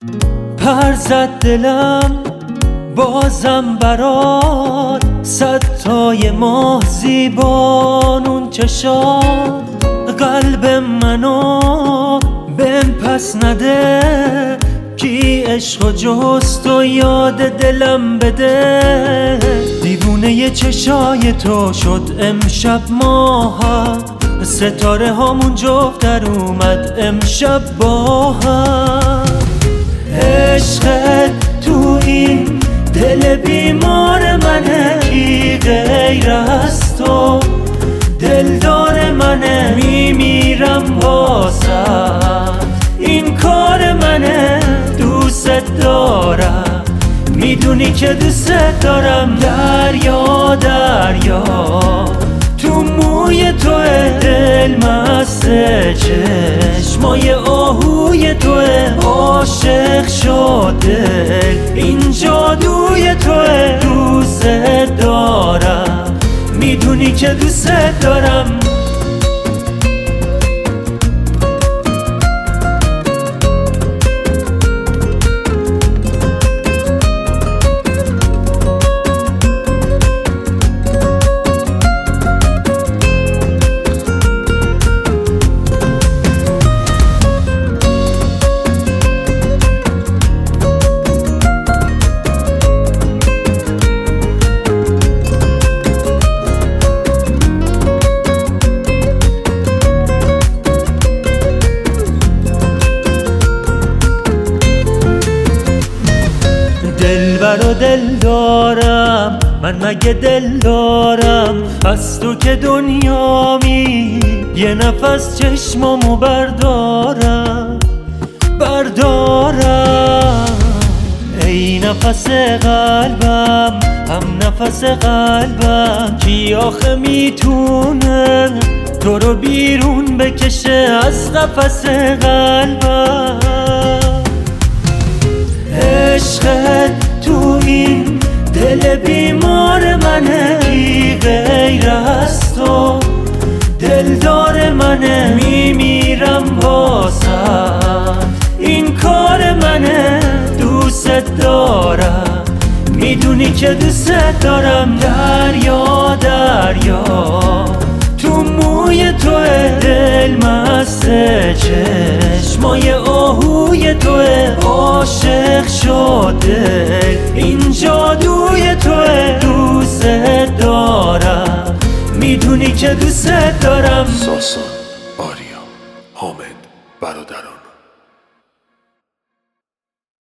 پر زد دلم بازم برات، صد تای ماه زیبانون چشات. قلب منو بهم پس نده، کی عشق و جست و یاد دلم بده. دیوونه چشای تو شد امشب ماهم، ستاره هامون جفت در اومد امشب با هم. عشقت تو این دل بیمار منه، کی غیر از تو دلدار منه. میمیرم واسه این کار منه، دوست دارم میدونی که دوست دارم. دریا دریا تو موی توه، دل مست چشمای آهوی توه. عاشق شده این جادوی توه، دوست دارم میدونی که دوست دارم. دلبر و دل دارم من، مگه دل دارم از تو که دنیامی. یه نفس چشمامو بردارم ای نفس قلبم، هم نفس قلبم. کی آخه میتونه تو رو بیرون بکشه از قفس قلبم. عشقت تو این دل بیمار منه، کی غیر از تو دلدار منه. میمیرم واسه این کار منه، دوست دارم میدونی که دوست دارم. دریا دریا تو موی توه، دل مست چشمای آهوی توه. عاشق شده این جادوی توه، دوست دارم میدونی که دوست دارم.